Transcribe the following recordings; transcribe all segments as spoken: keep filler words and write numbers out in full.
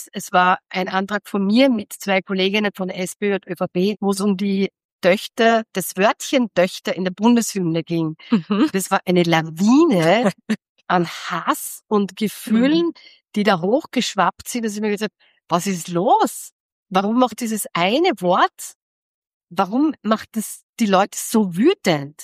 Es war ein Antrag von mir mit zwei Kolleginnen von SPÖ und ÖVP, wo es um die Töchter, das Wörtchen Töchter in der Bundeshymne ging. Mhm. Das war eine Lawine an Hass und Gefühlen, mhm. die da hochgeschwappt sind, dass ich mir gesagt habe, was ist los? Warum macht dieses eine Wort, warum macht das die Leute so wütend?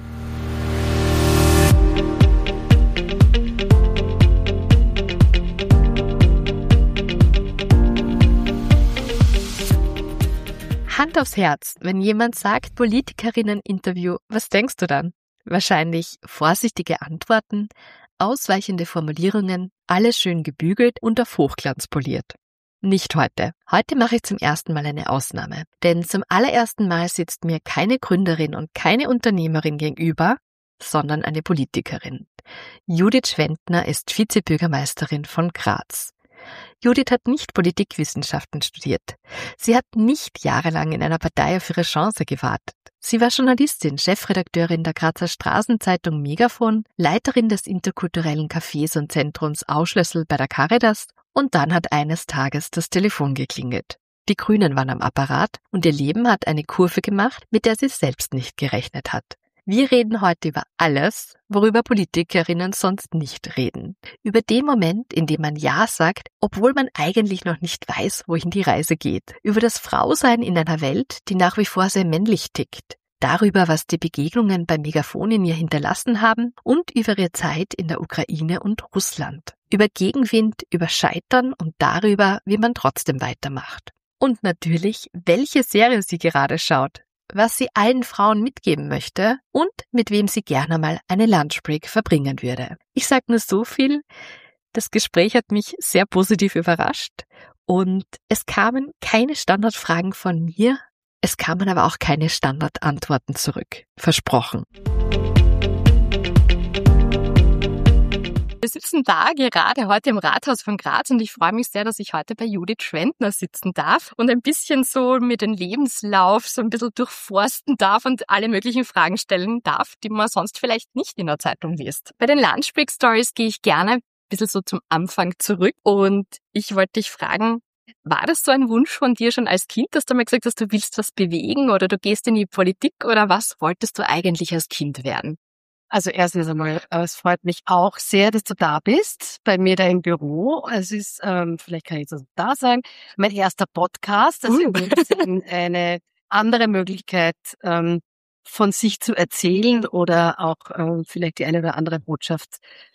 Hand aufs Herz, wenn jemand sagt Politikerinnen-Interview, was denkst du dann? Wahrscheinlich vorsichtige Antworten, ausweichende Formulierungen, alles schön gebügelt und auf Hochglanz poliert. Nicht heute. Heute mache ich zum ersten Mal eine Ausnahme. Denn zum allerersten Mal sitzt mir keine Gründerin und keine Unternehmerin gegenüber, sondern eine Politikerin. Judith Schwendner ist Vizebürgermeisterin von Graz. Judith hat nicht Politikwissenschaften studiert. Sie hat nicht jahrelang in einer Partei auf ihre Chance gewartet. Sie war Journalistin, Chefredakteurin der Grazer Straßenzeitung Megafon, Leiterin des interkulturellen Cafés und Zentrums Auschlössl bei der Caritas und dann hat eines Tages das Telefon geklingelt. Die Grünen waren am Apparat und ihr Leben hat eine Kurve gemacht, mit der sie selbst nicht gerechnet hat. Wir reden heute über alles, worüber Politikerinnen sonst nicht reden. Über den Moment, in dem man Ja sagt, obwohl man eigentlich noch nicht weiß, wohin die Reise geht. Über das Frausein in einer Welt, die nach wie vor sehr männlich tickt. Darüber, was die Begegnungen bei Megafon in ihr hinterlassen haben und über ihre Zeit in der Ukraine und Russland. Über Gegenwind, über Scheitern und darüber, wie man trotzdem weitermacht. Und natürlich, welche Serie sie gerade schaut, was sie allen Frauen mitgeben möchte und mit wem sie gerne mal eine Lunchbreak verbringen würde. Ich sage nur so viel, das Gespräch hat mich sehr positiv überrascht und es kamen keine Standardfragen von mir, es kamen aber auch keine Standardantworten zurück. Versprochen. Wir sitzen da gerade heute im Rathaus von Graz und ich freue mich sehr, dass ich heute bei Judith Schwendner sitzen darf und ein bisschen so mir den Lebenslauf so ein bisschen durchforsten darf und alle möglichen Fragen stellen darf, die man sonst vielleicht nicht in der Zeitung liest. Bei den Lunchbreak Stories gehe ich gerne ein bisschen so zum Anfang zurück und ich wollte dich fragen, war das so ein Wunsch von dir schon als Kind, dass du mal gesagt hast, du willst was bewegen oder du gehst in die Politik oder was wolltest du eigentlich als Kind werden? Also erstens einmal, es freut mich auch sehr, dass du da bist, bei mir da im Büro. Es ist, ähm, vielleicht kann ich das da sagen, mein erster Podcast. Also uh. eine andere Möglichkeit, ähm, von sich zu erzählen oder auch ähm, vielleicht die eine oder andere Botschaft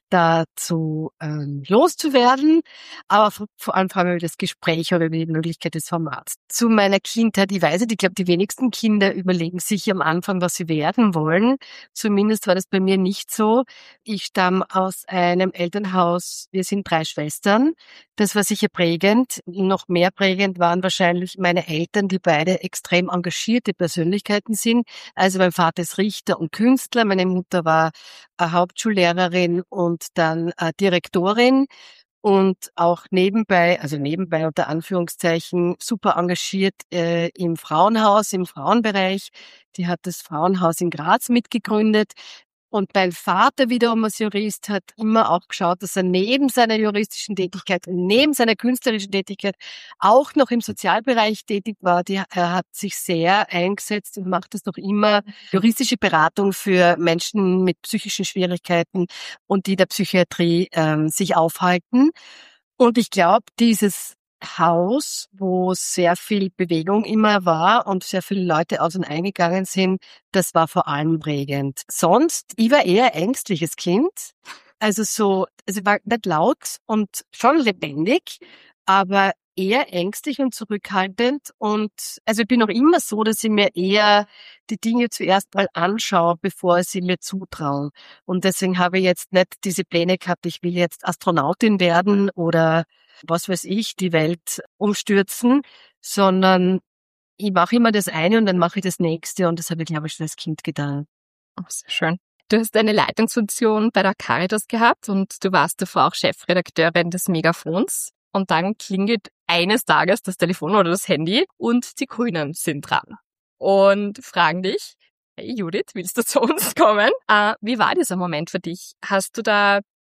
dazu ähm, loszuwerden. Aber vor, vor allem vor allem über das Gespräch oder über die Möglichkeit des Formats. Zu meiner Kindheit, ich weiß nicht, ich glaube, die wenigsten Kinder überlegen sich am Anfang, was sie werden wollen. Zumindest war das bei mir nicht so. Ich stamme aus einem Elternhaus, wir sind drei Schwestern. Das war sicher prägend. Noch mehr prägend waren wahrscheinlich meine Eltern, die beide extrem engagierte Persönlichkeiten sind. Also mein Vater ist Richter und Künstler, meine Mutter war äh, Hauptschullehrerin und dann äh, Direktorin und auch nebenbei, also nebenbei unter Anführungszeichen, super engagiert äh, im Frauenhaus, im Frauenbereich. Die hat das Frauenhaus in Graz mitgegründet. Und mein Vater wiederum als Jurist hat immer auch geschaut, dass er neben seiner juristischen Tätigkeit, neben seiner künstlerischen Tätigkeit auch noch im Sozialbereich tätig war. Die, er hat sich sehr eingesetzt und macht das noch immer, juristische Beratung für Menschen mit psychischen Schwierigkeiten und die in der Psychiatrie ähm, sich aufhalten. Und ich glaube, dieses Haus, wo sehr viel Bewegung immer war und sehr viele Leute aus und eingegangen sind, das war vor allem prägend. Sonst, ich war eher ein ängstliches Kind, also so, also ich war nicht laut und schon lebendig, aber eher ängstlich und zurückhaltend und also ich bin noch immer so, dass ich mir eher die Dinge zuerst mal anschaue, bevor ich sie mir zutraue. Und deswegen habe ich jetzt nicht diese Pläne gehabt, ich will jetzt Astronautin werden oder was weiß ich, die Welt umstürzen, sondern ich mache immer das eine und dann mache ich das nächste und das habe ich, glaube ich, schon als Kind getan. Oh, sehr schön. Du hast eine Leitungsfunktion bei der Caritas gehabt und du warst davor auch Chefredakteurin des Megafons und dann klingelt eines Tages das Telefon oder das Handy und die Grünen sind dran und fragen dich, hey Judith, willst du zu uns kommen? Äh, wie war dieser Moment für dich? Hast du da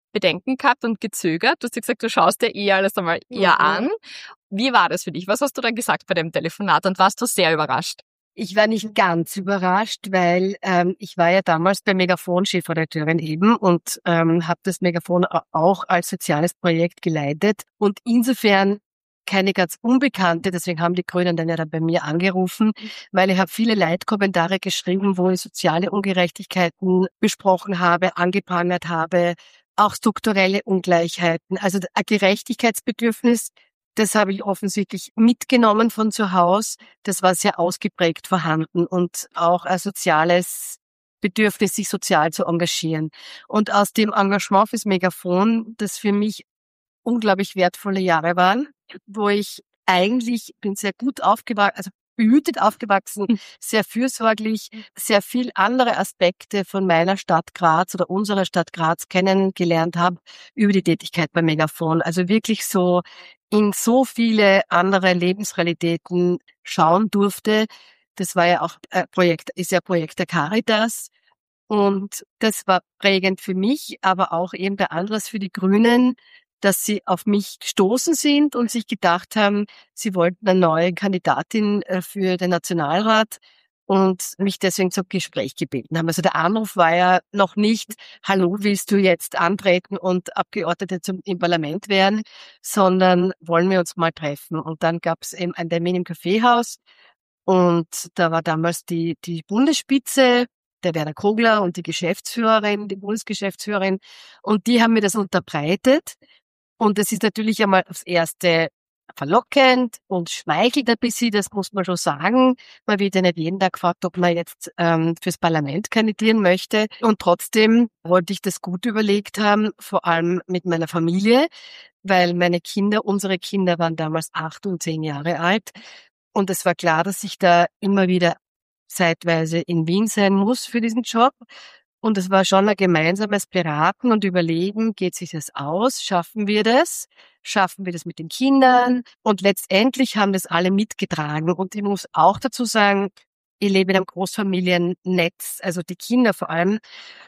Bedenken gehabt und gezögert. Du hast ja gesagt, du schaust dir eh alles einmal eher Mhm. an. Wie war das für dich? Was hast du dann gesagt bei dem Telefonat und warst du sehr überrascht? Ich war nicht ganz überrascht, weil ähm, ich war ja damals bei Megafon Chefredakteurin eben und ähm, habe das Megafon a- auch als soziales Projekt geleitet und insofern keine ganz Unbekannte, deswegen haben die Grünen dann ja dann bei mir angerufen, weil ich habe viele Leitkommentare geschrieben, wo ich soziale Ungerechtigkeiten besprochen habe, angeprangert habe, auch strukturelle Ungleichheiten, also ein Gerechtigkeitsbedürfnis. Das habe ich offensichtlich mitgenommen von zu Hause. Das war sehr ausgeprägt vorhanden und auch ein soziales Bedürfnis, sich sozial zu engagieren. Und aus dem Engagement fürs Megafon, das für mich unglaublich wertvolle Jahre waren, wo ich eigentlich bin sehr gut aufgewachsen, also behütet aufgewachsen, sehr fürsorglich, sehr viel andere Aspekte von meiner Stadt Graz oder unserer Stadt Graz kennengelernt habe über die Tätigkeit bei Megafon. Also wirklich so in so viele andere Lebensrealitäten schauen durfte. Das war ja auch ein Projekt, ist ja Projekt der Caritas. Und das war prägend für mich, aber auch eben bei anderes für die Grünen, dass sie auf mich gestoßen sind und sich gedacht haben, sie wollten eine neue Kandidatin äh, für den Nationalrat und mich deswegen zum Gespräch gebeten haben. Also der Anruf war ja noch nicht, hallo, willst du jetzt antreten und Abgeordnete zum, im Parlament werden, sondern wollen wir uns mal treffen. Und dann gab es eben einen Termin im Kaffeehaus und da war damals die, die Bundesspitze, der Werner Kogler und die Geschäftsführerin, die Bundesgeschäftsführerin, und die haben mir das unterbreitet. Und das ist natürlich einmal aufs Erste verlockend und schmeichelt ein bisschen, das muss man schon sagen. Man wird ja nicht jeden Tag gefragt, ob man jetzt ähm, fürs Parlament kandidieren möchte. Und trotzdem wollte ich das gut überlegt haben, vor allem mit meiner Familie, weil meine Kinder, unsere Kinder waren damals acht und zehn Jahre alt. Und es war klar, dass ich da immer wieder zeitweise in Wien sein muss für diesen Job. Und es war schon ein gemeinsames Beraten und Überlegen, geht sich das aus? Schaffen wir das? Schaffen wir das mit den Kindern? Und letztendlich haben das alle mitgetragen. Und ich muss auch dazu sagen, ich lebe in einem Großfamiliennetz, also die Kinder vor allem.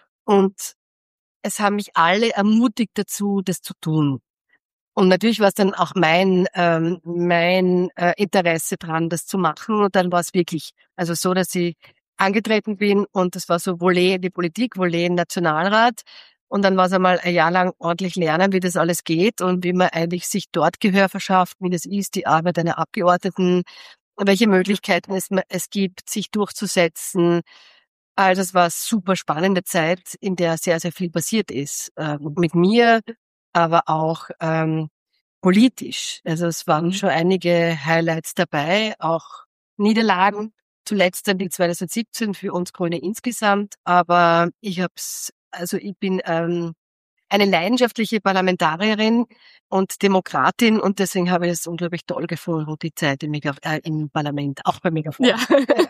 Und es haben mich alle ermutigt dazu, das zu tun. Und natürlich war es dann auch mein ähm, mein äh, Interesse dran, das zu machen. Und dann war es wirklich also so, dass ich angetreten bin und das war so Volley in die Politik, Volley in den Nationalrat. Und dann war es einmal ein Jahr lang ordentlich lernen, wie das alles geht und wie man eigentlich sich dort Gehör verschafft, wie das ist, die Arbeit einer Abgeordneten, welche Möglichkeiten es, es gibt, sich durchzusetzen. Also es war eine super spannende Zeit, in der sehr, sehr viel passiert ist. Äh, mit mir, aber auch ähm, politisch. Also es waren schon einige Highlights dabei, auch Niederlagen. Zuletzt dann die zwanzig siebzehn für uns Grüne insgesamt. Aber ich hab's, also ich bin ähm, eine leidenschaftliche Parlamentarierin und Demokratin und deswegen habe ich es unglaublich toll gefunden, die Zeit im, Megaf- äh, im Parlament, auch bei Megafon. Ja.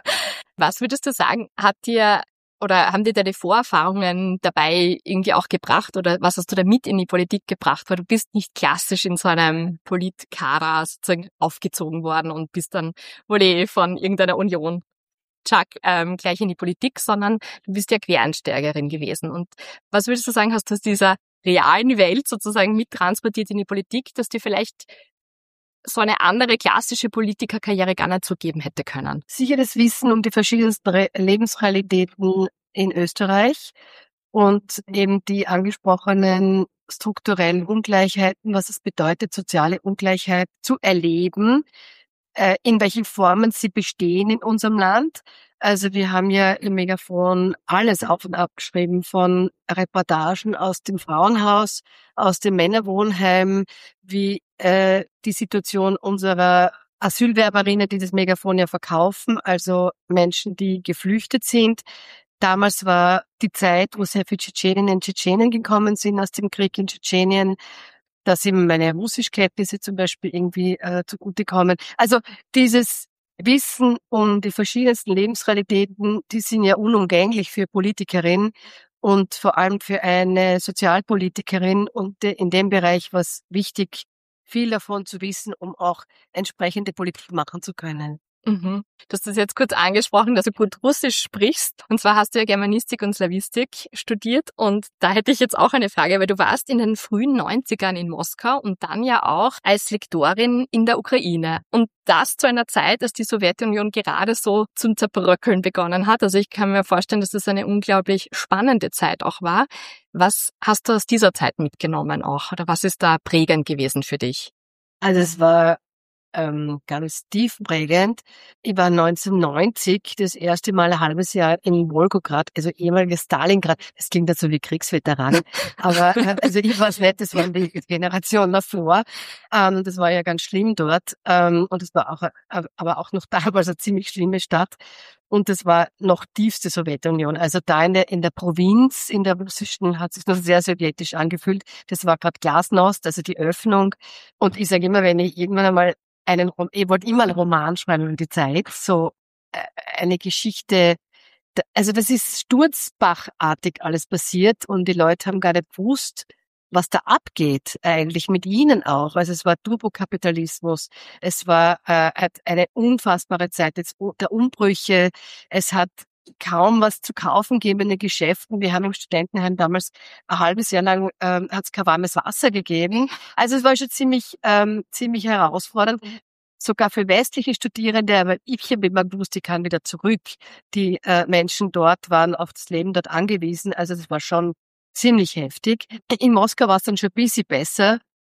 Was würdest du sagen, hat dir oder haben dir deine Vorerfahrungen dabei irgendwie auch gebracht oder was hast du da mit in die Politik gebracht? Weil du bist nicht klassisch in so einem Politkader sozusagen aufgezogen worden und bist dann wohl eh von irgendeiner Union Chuck, ähm, gleich in die Politik, sondern du bist ja Quereinsteigerin gewesen. Und was würdest du sagen, hast du aus dieser realen Welt sozusagen mittransportiert in die Politik, dass dir vielleicht so eine andere klassische Politikerkarriere gar nicht so geben hätte können? Sicher das Wissen um die verschiedensten Re- Lebensrealitäten in Österreich und eben die angesprochenen strukturellen Ungleichheiten, was es bedeutet, soziale Ungleichheit zu erleben, äh, in welchen Formen sie bestehen in unserem Land. Also wir haben ja im Megafon alles auf und ab geschrieben, von Reportagen aus dem Frauenhaus, aus dem Männerwohnheim, wie äh, die Situation unserer Asylwerberinnen, die das Megafon ja verkaufen, also Menschen, die geflüchtet sind. Damals war die Zeit, wo sehr viele Tschetscheninnen und Tschetschenen gekommen sind aus dem Krieg in Tschetschenien, dass eben meine Russischkenntnisse zum Beispiel irgendwie äh, zugutekommen. Also dieses Wissen um die verschiedensten Lebensrealitäten, die sind ja unumgänglich für Politikerin und vor allem für eine Sozialpolitikerin. Und in dem Bereich war es wichtig, viel davon zu wissen, um auch entsprechende Politik machen zu können. Mhm. Du hast das jetzt kurz angesprochen, dass du gut Russisch sprichst. Und zwar hast du ja Germanistik und Slawistik studiert. Und da hätte ich jetzt auch eine Frage, weil du warst in den frühen neunzigern in Moskau und dann ja auch als Lektorin in der Ukraine. Und das zu einer Zeit, als die Sowjetunion gerade so zum Zerbröckeln begonnen hat. Also ich kann mir vorstellen, dass das eine unglaublich spannende Zeit auch war. Was hast du aus dieser Zeit mitgenommen auch? Oder was ist da prägend gewesen für dich? Also es war ähm, ganz tiefprägend. Ich war neunzehnhundertneunzig das erste Mal ein halbes Jahr in Wolgograd, also ehemaliges Stalingrad. Das klingt jetzt so wie Kriegsveteranen, aber äh, also ich weiß nicht, das war die Generation davor. Ähm, das war ja ganz schlimm dort ähm, und es war auch, äh, aber auch noch damals eine ziemlich schlimme Stadt. Und das war noch tiefste Sowjetunion. Also da in der, in der Provinz, in der russischen, hat sich noch sehr sowjetisch angefühlt. Das war gerade Glasnost, also die Öffnung. Und ich sage immer, wenn ich irgendwann einmal einen, Rom- ich wollte immer einen Roman schreiben über die Zeit, so äh, eine Geschichte, da- also das ist sturzbachartig alles passiert und die Leute haben gar nicht gewusst, was da abgeht, eigentlich mit ihnen auch. Also es war Turbokapitalismus, es war äh, hat eine unfassbare Zeit jetzt u- der Umbrüche, es hat kaum was zu kaufen gegeben in den Geschäften. Wir haben im Studentenheim damals ein halbes Jahr lang ähm, hat es kein warmes Wasser gegeben. Also es war schon ziemlich ähm, ziemlich herausfordernd, sogar für westliche Studierende, aber ich habe immer gewusst, ich kann wieder zurück. Die äh, Menschen dort waren auf das Leben dort angewiesen, also das war schon ziemlich heftig. In Moskau war es dann schon ein bisschen besser.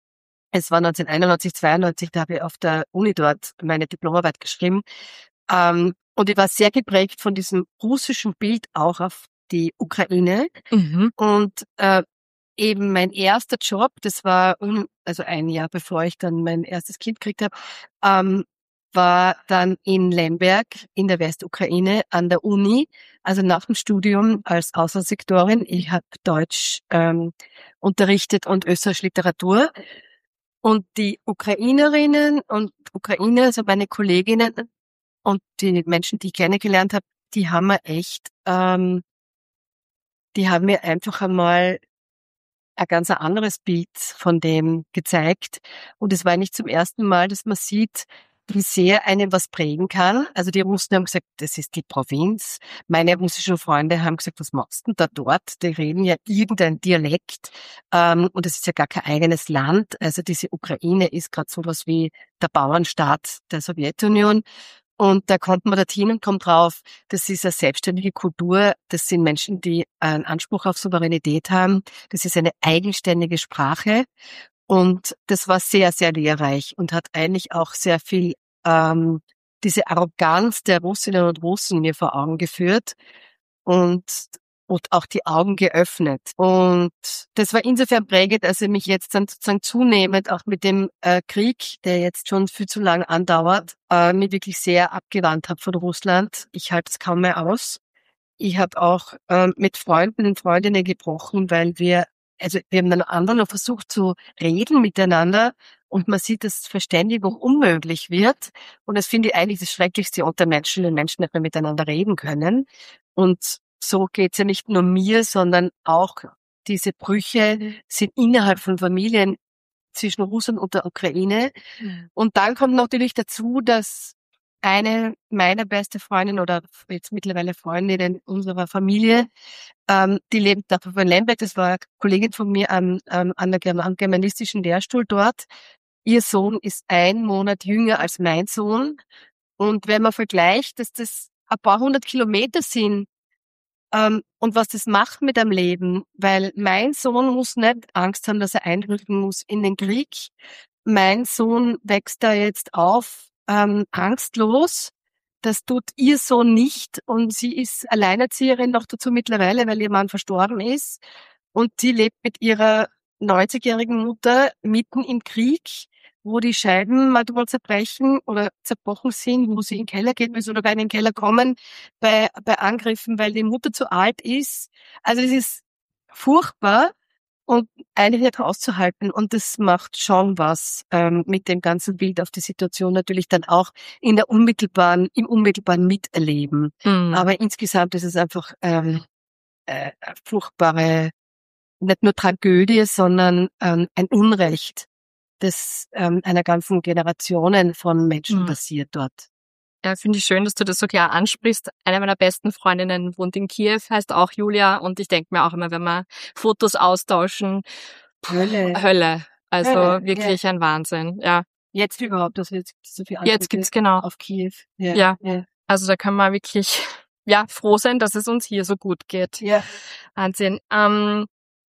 Es war neunzehnhunderteinundneunzig, zweiundneunzig, da habe ich auf der Uni dort meine Diplomarbeit geschrieben. Ähm, und ich war sehr geprägt von diesem russischen Bild auch auf die Ukraine. Mhm. Und äh, eben mein erster Job, das war un, also ein Jahr bevor ich dann mein erstes Kind gekriegt habe, ähm, war dann in Lemberg in der Westukraine an der Uni, also nach dem Studium als Auslandslektorin. Ich habe Deutsch ähm, unterrichtet und österreichische Literatur. Und die Ukrainerinnen und Ukrainer, also meine Kolleginnen und die Menschen, die ich kennengelernt habe, die haben mir echt, ähm, die haben mir einfach einmal ein ganz anderes Bild von dem gezeigt. Und es war nicht zum ersten Mal, dass man sieht, wie sehr einem was prägen kann. Also die Russen haben gesagt, das ist die Provinz. Meine russischen Freunde haben gesagt, was machst du denn da dort? Die reden ja irgendein Dialekt. Ähm, und es ist ja gar kein eigenes Land. Also diese Ukraine ist gerade sowas wie der Bauernstaat der Sowjetunion. Und da kommt man dorthin und kommt drauf, das ist eine selbstständige Kultur, das sind Menschen, die einen Anspruch auf Souveränität haben, das ist eine eigenständige Sprache und das war sehr, sehr lehrreich und hat eigentlich auch sehr viel ähm, diese Arroganz der Russinnen und Russen mir vor Augen geführt und und auch die Augen geöffnet. Und das war insofern prägend, als ich mich jetzt dann sozusagen zunehmend auch mit dem äh, Krieg, der jetzt schon viel zu lang andauert, äh, mich wirklich sehr abgewandt habe von Russland. Ich halte es kaum mehr aus. Ich habe auch äh, mit Freunden und Freundinnen gebrochen, weil wir, also wir haben dann anderen noch versucht zu reden miteinander und man sieht, dass Verständigung unmöglich wird. Und das finde ich eigentlich das Schrecklichste unter Menschen, wenn Menschen nicht mehr miteinander reden können. Und so geht's ja nicht nur mir, sondern auch diese Brüche sind innerhalb von Familien zwischen Russland und der Ukraine. Und dann kommt natürlich dazu, dass eine meiner beste Freundin oder jetzt mittlerweile Freundinnen unserer Familie, ähm, die lebt da von Lemberg, das war eine Kollegin von mir am, ähm, an der German- am germanistischen Lehrstuhl dort. Ihr Sohn ist ein Monat jünger als mein Sohn. Und wenn man vergleicht, dass das ein paar hundert Kilometer sind, ähm, und was das macht mit dem Leben, weil mein Sohn muss nicht Angst haben, dass er einrücken muss in den Krieg. Mein Sohn wächst da jetzt auf, ähm, angstlos. Das tut ihr Sohn nicht und sie ist Alleinerzieherin noch dazu mittlerweile, weil ihr Mann verstorben ist und sie lebt mit ihrer neunzigjährigen Mutter mitten im Krieg, wo die Scheiben manchmal zerbrechen oder zerbrochen sind, wo sie in den Keller gehen müssen oder gar in den Keller kommen bei, bei Angriffen, weil die Mutter zu alt ist. Also es ist furchtbar und eigentlich nicht auszuhalten. Und das macht schon was ähm, mit dem ganzen Bild auf die Situation natürlich dann auch in der unmittelbaren, im unmittelbaren Miterleben. Mhm. Aber insgesamt ist es einfach ähm, äh, eine furchtbare, nicht nur Tragödie, sondern ähm, ein Unrecht, das ähm, einer ganzen Generationen von Menschen Mhm. passiert dort. Ja, finde ich schön, dass du das so klar ansprichst. Eine meiner besten Freundinnen wohnt in Kiew, heißt auch Julia. Und ich denke mir auch immer, wenn wir Fotos austauschen, pff, Hölle. Hölle. Also Hölle, wirklich ja. ein Wahnsinn, ja. Jetzt überhaupt, dass jetzt so viel Jetzt gibt's genau. auf Kiew. Ja, ja. ja. Also da können wir wirklich ja froh sein, dass es uns hier so gut geht. Ja. Wahnsinn. Ähm,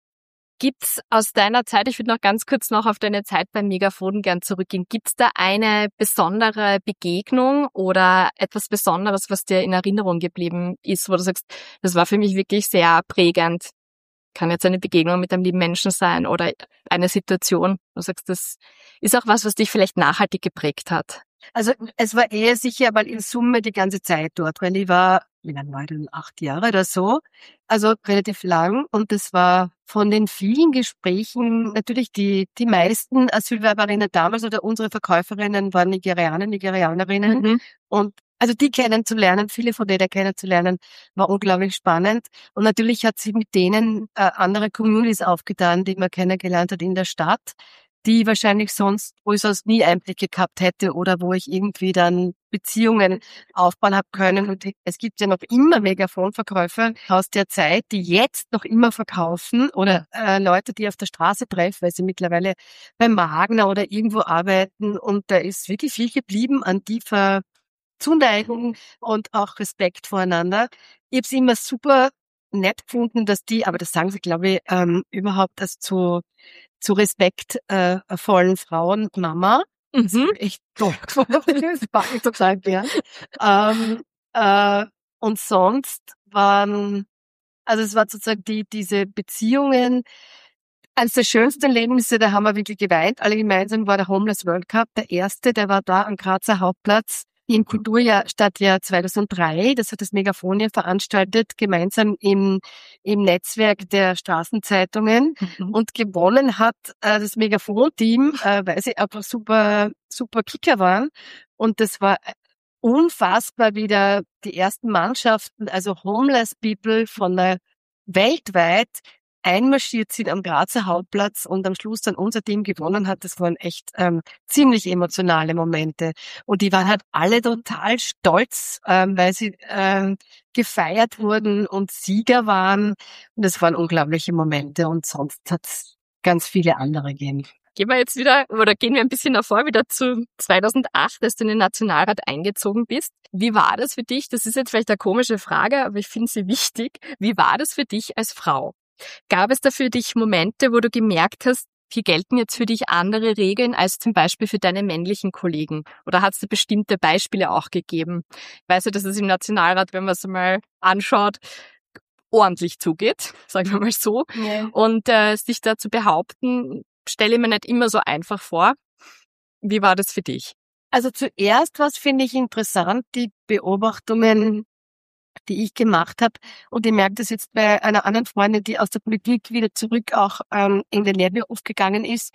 Gibt's aus deiner Zeit, ich würde noch ganz kurz noch auf deine Zeit beim Megafon gern zurückgehen, gibt's da eine besondere Begegnung oder etwas Besonderes, was dir in Erinnerung geblieben ist, wo du sagst, das war für mich wirklich sehr prägend? Kann jetzt eine Begegnung mit einem lieben Menschen sein oder eine Situation, wo du sagst, das ist auch was, was dich vielleicht nachhaltig geprägt hat. Also es war eher sicher, weil in Summe die ganze Zeit dort, weil ich war, wie lange war ich denn, acht Jahre oder so, also relativ lang, und das war von den vielen Gesprächen, natürlich die die meisten Asylwerberinnen damals oder unsere Verkäuferinnen waren Nigerianer, Nigerianerinnen, Mhm. und also die kennenzulernen, viele von denen kennenzulernen, war unglaublich spannend. Und natürlich hat sich mit denen äh, andere Communities aufgetan, die man kennengelernt hat in der Stadt, die wahrscheinlich sonst, wo ich sonst nie Einblicke gehabt hätte oder wo ich irgendwie dann Beziehungen aufbauen habe können. Und es gibt ja noch immer Megafonverkäufer aus der Zeit, die jetzt noch immer verkaufen, oder äh, Leute, die ich auf der Straße treffe, weil sie mittlerweile beim Magna oder irgendwo arbeiten. Und da ist wirklich viel geblieben an tiefer Zuneigung und auch Respekt voreinander. Ich habe es immer super nett gefunden, dass die, aber das sagen sie, glaube ich, ähm, überhaupt als zu zu respektvollen Frauen, Mama. Mhm. Echt toll gefunden, das mag ich total gern. ähm, äh, und sonst waren, also es war sozusagen die diese Beziehungen, eines der schönsten Erlebnisse, da haben wir wirklich geweint. Alle gemeinsam war der Homeless World Cup, der erste, der war da am Grazer Hauptplatz im Kulturjahr Stadtjahr zweitausenddrei. Das hat das Megafon ja veranstaltet, gemeinsam im im Netzwerk der Straßenzeitungen. Mhm. Und gewonnen hat äh, das Megafon-Team, äh, weil sie einfach super super Kicker waren. Und das war unfassbar, wie da die ersten Mannschaften, also Homeless People von der weltweit einmarschiert sind am Grazer Hauptplatz und am Schluss dann unser Team gewonnen hat. Das waren echt ähm, ziemlich emotionale Momente. Und die waren halt alle total stolz, ähm, weil sie ähm, gefeiert wurden und Sieger waren. Und das waren unglaubliche Momente. Und sonst hat es ganz viele andere gegeben. Gehen wir jetzt wieder, oder gehen wir ein bisschen davor, wieder zu zweitausendacht, als du in den Nationalrat eingezogen bist. Wie war das für dich? Das ist jetzt vielleicht eine komische Frage, aber ich finde sie wichtig. Wie war das für dich als Frau? Gab es da für dich Momente, wo du gemerkt hast, hier gelten jetzt für dich andere Regeln als zum Beispiel für deine männlichen Kollegen? Oder hat es da bestimmte Beispiele auch gegeben? Ich weiß ja, dass es im Nationalrat, wenn man es mal anschaut, ordentlich zugeht, sagen wir mal so. Ja. Und äh, sich da zu behaupten, stelle ich mir nicht immer so einfach vor. Wie war das für dich? Also zuerst, was finde ich interessant, die Beobachtungen, die ich gemacht habe, und ich merke das jetzt bei einer anderen Freundin, die aus der Politik wieder zurück auch ähm, in den Lehrberuf gegangen ist,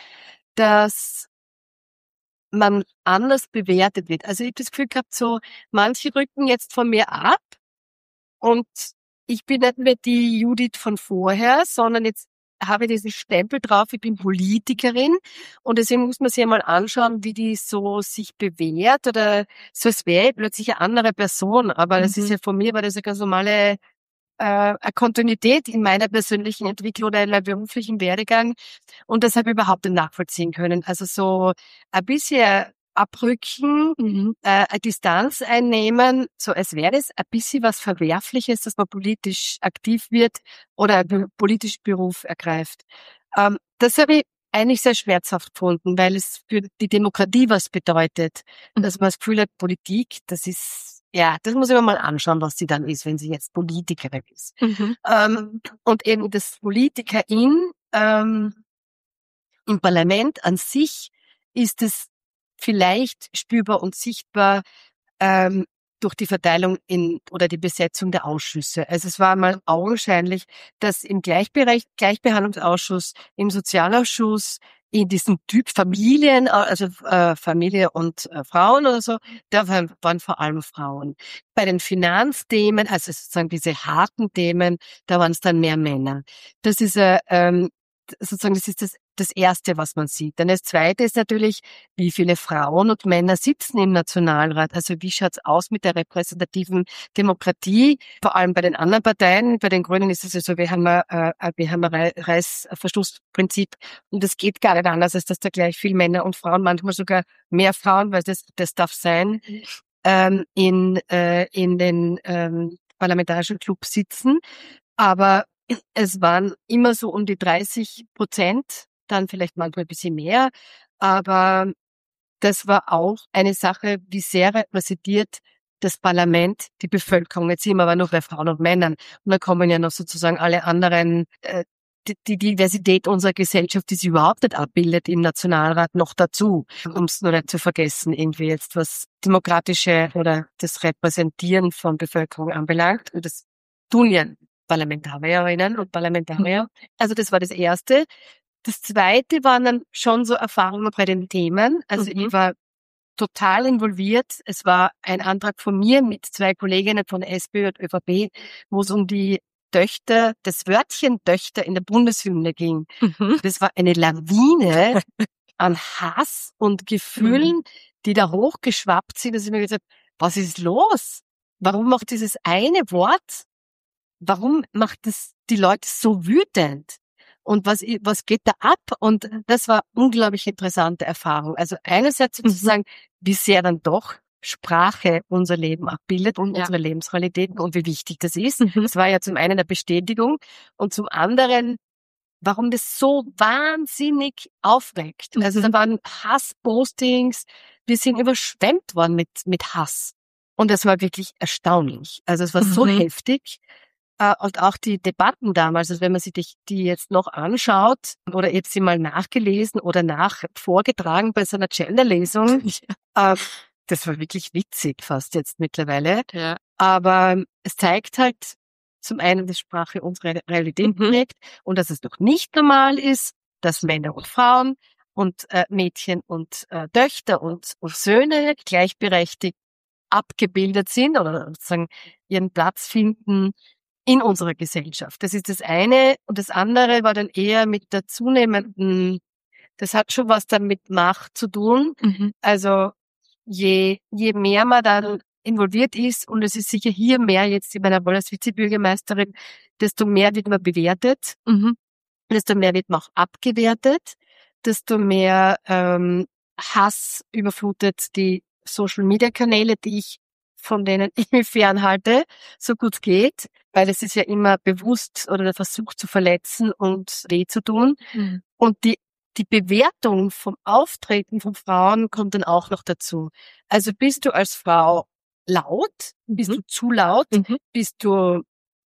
dass man anders bewertet wird. Also ich habe das Gefühl gehabt, so manche rücken jetzt von mir ab und ich bin nicht mehr die Judith von vorher, sondern jetzt habe ich diesen Stempel drauf, ich bin Politikerin, und deswegen muss man sich einmal anschauen, wie die so sich bewährt, oder so, als wäre ich plötzlich eine andere Person. Aber das Mhm. ist ja von mir, war das eine ganz normale äh, eine Kontinuität in meiner persönlichen Entwicklung oder in meinem beruflichen Werdegang, und das habe ich überhaupt nicht nachvollziehen können. Also so ein bisschen abrücken, Mhm. äh, eine Distanz einnehmen, so als wäre das ein bisschen was Verwerfliches, dass man politisch aktiv wird oder einen politischen Beruf ergreift. Ähm, das habe ich eigentlich sehr schmerzhaft gefunden, weil es für die Demokratie was bedeutet, dass man das Gefühl hat, Politik, das ist, ja, das muss ich mir mal anschauen, was sie dann ist, wenn sie jetzt Politikerin ist. Mhm. Ähm, und eben das Politikerin ähm, im Parlament an sich ist es vielleicht spürbar und sichtbar ähm, durch die Verteilung in oder die Besetzung der Ausschüsse. Also es war mal augenscheinlich, dass im Gleichbereich, Gleichbehandlungsausschuss, im Sozialausschuss, in diesem Typ Familien, also äh, Familie und äh, Frauen oder so, da waren, waren vor allem Frauen. Bei den Finanzthemen, also sozusagen diese harten Themen, da waren es dann mehr Männer. Das ist äh, ähm, sozusagen, das ist das das Erste, was man sieht. Dann das Zweite ist natürlich, wie viele Frauen und Männer sitzen im Nationalrat. Also wie schaut's aus mit der repräsentativen Demokratie? Vor allem bei den anderen Parteien. Bei den Grünen ist es ja so, wir haben ein, äh, wir haben ein Reißverschlussprinzip und es geht gar nicht anders, als dass da gleich viel Männer und Frauen, manchmal sogar mehr Frauen, weil das, das darf sein, ähm, in, äh, in den ähm, parlamentarischen Clubs sitzen. Aber es waren immer so um die dreißig Prozent, dann vielleicht manchmal ein bisschen mehr. Aber das war auch eine Sache, wie sehr repräsentiert das Parlament die Bevölkerung. Jetzt sind wir aber nur bei Frauen und Männern. Und da kommen ja noch sozusagen alle anderen, äh, die, die Diversität unserer Gesellschaft, die sich überhaupt nicht abbildet im Nationalrat, noch dazu, um es nur nicht zu vergessen, irgendwie jetzt was demokratische oder das Repräsentieren von Bevölkerung anbelangt. Und das tun ja Parlamentarierinnen und Parlamentarier. Also das war das Erste. Das Zweite waren dann schon so Erfahrungen bei den Themen. Also mhm. ich war total involviert. Es war ein Antrag von mir mit zwei Kolleginnen von SPÖ und ÖVP, wo es um die Töchter, das Wörtchen Töchter in der Bundeshymne ging. Mhm. Das war eine Lawine an Hass und Gefühlen, mhm. die da hochgeschwappt sind. Dass ich mir gesagt habe, was ist los? Warum macht dieses eine Wort, warum macht das die Leute so wütend? Und was, was geht da ab? Und das war unglaublich interessante Erfahrung. Also einerseits sozusagen, wie sehr dann doch Sprache unser Leben abbildet und ja. unsere Lebensrealitäten und wie wichtig das ist. Mhm. Das war ja zum einen eine Bestätigung und zum anderen, warum das so wahnsinnig aufregt. Mhm. Also da waren Hasspostings, wir sind überschwemmt worden mit, mit Hass. Und das war wirklich erstaunlich. Also es war mhm. so heftig. Und auch die Debatten damals, also wenn man sich die, die jetzt noch anschaut oder jetzt sie mal nachgelesen oder nach vorgetragen bei so einer Genderlesung, ja. äh, das war wirklich witzig fast jetzt mittlerweile. Ja. Aber es zeigt halt zum einen, dass Sprache unsere Realität prägt mhm. und dass es doch nicht normal ist, dass Männer und Frauen und äh, Mädchen und äh, Töchter und, und Söhne gleichberechtigt abgebildet sind oder sozusagen ihren Platz finden in unserer Gesellschaft. Das ist das eine. Und das andere war dann eher mit der zunehmenden, das hat schon was dann mit Macht zu tun. Mhm. Also je, je mehr man dann involviert ist, und es ist sicher hier mehr jetzt in meiner Rolle als Vizebürgermeisterin, desto mehr wird man bewertet, mhm. desto mehr wird man auch abgewertet, desto mehr ähm, Hass überflutet die Social-Media-Kanäle, die ich von denen ich mich fernhalte, so gut geht, weil es ist ja immer bewusst oder der Versuch zu verletzen und weh zu tun. Mhm. Und die, die Bewertung vom Auftreten von Frauen kommt dann auch noch dazu. Also bist du als Frau laut? Bist mhm. du zu laut? Mhm. Bist du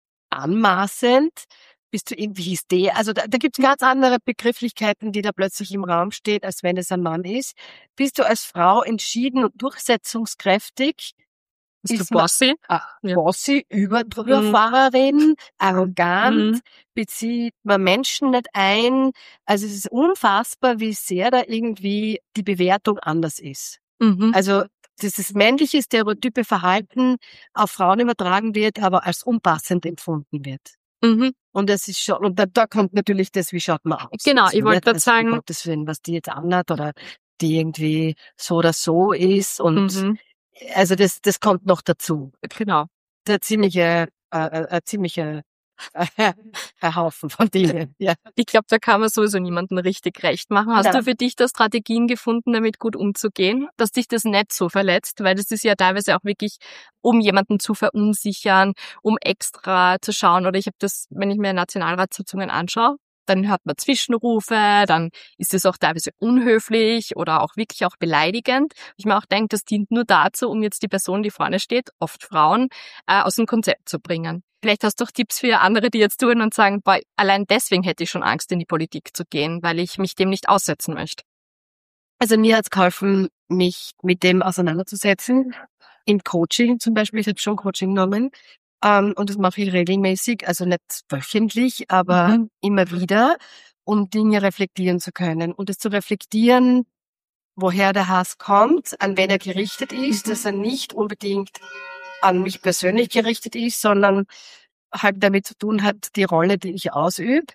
anmaßend? Bist du irgendwie hysterisch? Also da, da gibt es ganz andere Begrifflichkeiten, die da plötzlich im Raum stehen, als wenn es ein Mann ist. Bist du als Frau entschieden und durchsetzungskräftig? Bist ist du bossy? Man, ja. Bossy, Überdrüberfahrerin, mhm. arrogant, mhm. bezieht man Menschen nicht ein. Also es ist unfassbar, wie sehr da irgendwie die Bewertung anders ist. Mhm. Also dieses männliche stereotype Verhalten auf Frauen übertragen wird, aber als unpassend empfunden wird. Mhm. Und das ist schon, und da, da kommt natürlich das, wie schaut man aus. Genau, ich wollte gerade sagen, Gottes Willen, was die jetzt anhat oder die irgendwie so oder so ist und mhm. also das, das kommt noch dazu. Genau. Der ziemliche, äh, äh, ziemliche äh, ein Haufen von Dingen. Ja. Ich glaube, da kann man sowieso niemandem richtig recht machen. Hast ja. du für dich da Strategien gefunden, damit gut umzugehen, dass dich das nicht so verletzt? Weil das ist ja teilweise auch wirklich, um jemanden zu verunsichern, um extra zu schauen. Oder ich habe das, wenn ich mir Nationalratssitzungen anschaue, dann hört man Zwischenrufe, dann ist es auch teilweise unhöflich oder auch wirklich auch beleidigend. Ich mir auch denke, das dient nur dazu, um jetzt die Person, die vorne steht, oft Frauen, äh, aus dem Konzept zu bringen. Vielleicht hast du auch Tipps für andere, die jetzt tun und sagen, boah, allein deswegen hätte ich schon Angst, in die Politik zu gehen, weil ich mich dem nicht aussetzen möchte. Also mir hat es geholfen, mich mit dem auseinanderzusetzen. Im Coaching zum Beispiel, ich habe schon Coaching genommen. Um, und das mache ich regelmäßig, also nicht wöchentlich, aber mhm. immer wieder, um Dinge reflektieren zu können. Und es zu reflektieren, woher der Hass kommt, an wen er gerichtet ist, mhm. dass er nicht unbedingt an mich persönlich gerichtet ist, sondern halt damit zu tun hat, die Rolle, die ich ausübe.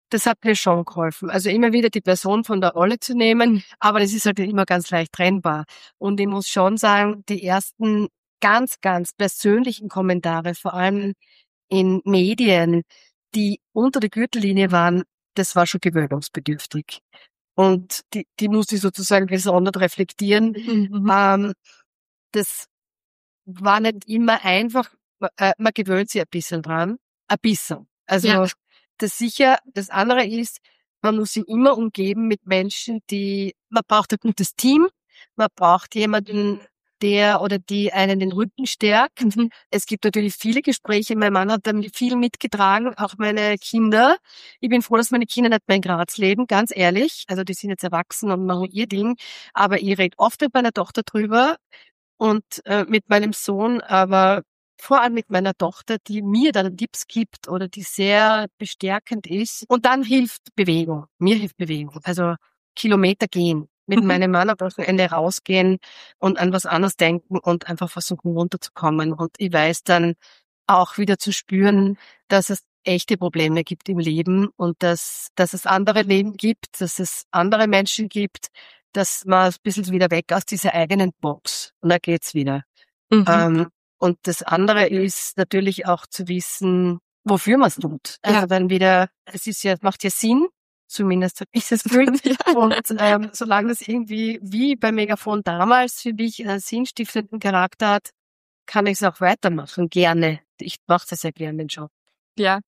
das hat mir schon geholfen. Also immer wieder die Person von der Rolle zu nehmen, aber das ist halt immer ganz leicht trennbar. Und ich muss schon sagen, die ersten ganz, ganz persönlichen Kommentare, vor allem in Medien, die unter der Gürtellinie waren, das war schon gewöhnungsbedürftig. Und die, die musste ich sozusagen gesondert reflektieren. Mhm. Ähm, das war nicht immer einfach, äh, man gewöhnt sich ein bisschen dran, ein bisschen. Also ja. Das sicher, das andere ist, man muss sich immer umgeben mit Menschen, die, man braucht ein gutes Team, man braucht jemanden, der oder die einen den Rücken stärkt. Mhm. Es gibt natürlich viele Gespräche, mein Mann hat dann viel mitgetragen, auch meine Kinder. Ich bin froh, dass meine Kinder nicht mehr in Graz leben, ganz ehrlich. Also die sind jetzt erwachsen und machen ihr Ding, aber ich rede oft mit meiner Tochter drüber und äh, mit meinem Sohn, aber vor allem mit meiner Tochter, die mir dann Tipps gibt oder die sehr bestärkend ist. Und dann hilft Bewegung. Mir hilft Bewegung. Also Kilometer gehen. Mit mhm. meinem Mann am Wochenende rausgehen und an was anderes denken und einfach versuchen runterzukommen. Und ich weiß dann auch wieder zu spüren, dass es echte Probleme gibt im Leben und dass, dass es andere Leben gibt, dass es andere Menschen gibt, dass man ein bisschen wieder weg aus dieser eigenen Box. Und da geht's wieder. Mhm. Ähm, Und das andere ist natürlich auch zu wissen, wofür man es tut. Also ja. dann wieder, es ist ja, macht ja Sinn, zumindest habe ich das Gefühl. Und ähm, solange das irgendwie wie bei Megafon damals für mich einen sinnstiftenden Charakter hat, kann ich es auch weitermachen, gerne. Ich mache das ja gerne, den Job. Ja.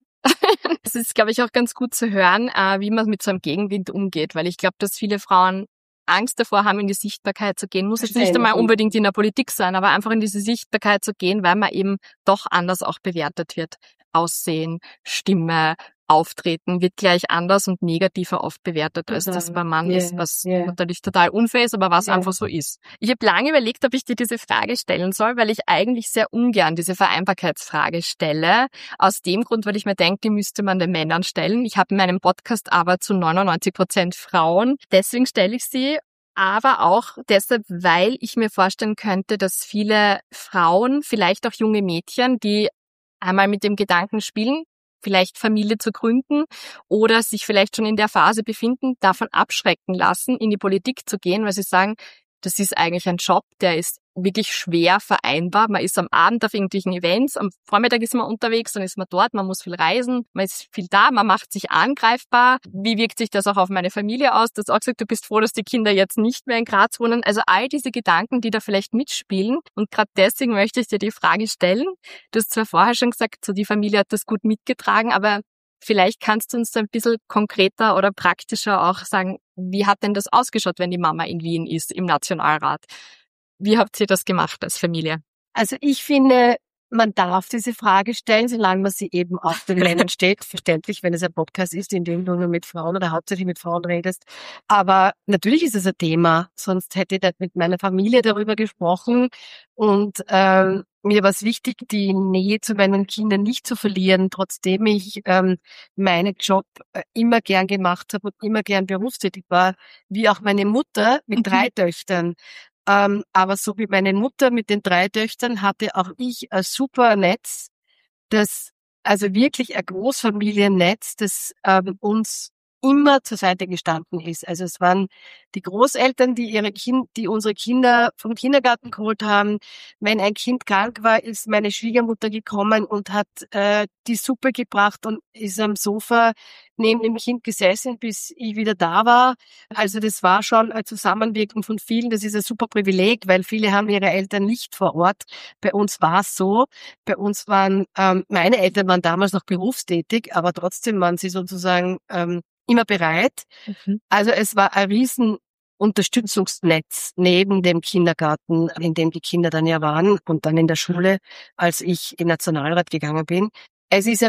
Es ist, glaube ich, auch ganz gut zu hören, äh, wie man mit so einem Gegenwind umgeht, weil ich glaube, dass viele Frauen Angst davor haben, in die Sichtbarkeit zu gehen. Muss jetzt nicht einmal unbedingt in der Politik sein, aber einfach in diese Sichtbarkeit zu gehen, weil man eben doch anders auch bewertet wird. Aussehen, Stimme, Auftreten wird gleich anders und negativer oft bewertet, als das beim Mann yeah, ist, was yeah. natürlich total unfair ist, aber was yeah. einfach so ist. Ich habe lange überlegt, ob ich dir diese Frage stellen soll, weil ich eigentlich sehr ungern diese Vereinbarkeitsfrage stelle. Aus dem Grund, weil ich mir denke, die müsste man den Männern stellen. Ich habe in meinem Podcast aber zu neunundneunzig Prozent Frauen. Deswegen stelle ich sie. Aber auch deshalb, weil ich mir vorstellen könnte, dass viele Frauen, vielleicht auch junge Mädchen, die einmal mit dem Gedanken spielen, vielleicht Familie zu gründen oder sich vielleicht schon in der Phase befinden, davon abschrecken lassen, in die Politik zu gehen, weil sie sagen, das ist eigentlich ein Job, der ist wirklich schwer vereinbar. Man ist am Abend auf irgendwelchen Events, am Vormittag ist man unterwegs, dann ist man dort, man muss viel reisen, man ist viel da, man macht sich angreifbar. Wie wirkt sich das auch auf meine Familie aus? Du hast auch gesagt, du bist froh, dass die Kinder jetzt nicht mehr in Graz wohnen. Also all diese Gedanken, die da vielleicht mitspielen. Und gerade deswegen möchte ich dir die Frage stellen. Du hast zwar vorher schon gesagt, so die Familie hat das gut mitgetragen, aber vielleicht kannst du uns ein bisschen konkreter oder praktischer auch sagen, wie hat denn das ausgeschaut, wenn die Mama in Wien ist, im Nationalrat? Wie habt ihr das gemacht als Familie? Also ich finde, man darf diese Frage stellen, solange man sie eben auf den Plänen steht. Verständlich, wenn es ein Podcast ist, in dem du nur mit Frauen oder hauptsächlich mit Frauen redest. Aber natürlich ist es ein Thema, sonst hätte ich nicht mit meiner Familie darüber gesprochen. Und ähm, mir war es wichtig, die Nähe zu meinen Kindern nicht zu verlieren, trotzdem ich ähm, meinen Job äh, immer gern gemacht habe und immer gern berufstätig war, wie auch meine Mutter mit drei Töchtern. Ähm, aber so wie meine Mutter mit den drei Töchtern hatte auch ich ein super Netz, das, also wirklich ein Großfamiliennetz, das ähm, uns immer zur Seite gestanden ist. Also es waren die Großeltern, die ihre Kind, die unsere Kinder vom Kindergarten geholt haben. Wenn ein Kind krank war, ist meine Schwiegermutter gekommen und hat äh, die Suppe gebracht und ist am Sofa neben dem Kind gesessen, bis ich wieder da war. Also das war schon ein Zusammenwirken von vielen. Das ist ein super Privileg, weil viele haben ihre Eltern nicht vor Ort. Bei uns war es so. Bei uns waren, ähm, meine Eltern waren damals noch berufstätig, aber trotzdem waren sie sozusagen ähm, immer bereit. Mhm. Also es war ein riesen Unterstützungsnetz neben dem Kindergarten, in dem die Kinder dann ja waren und dann in der Schule, als ich in den Nationalrat gegangen bin. Es ist ja,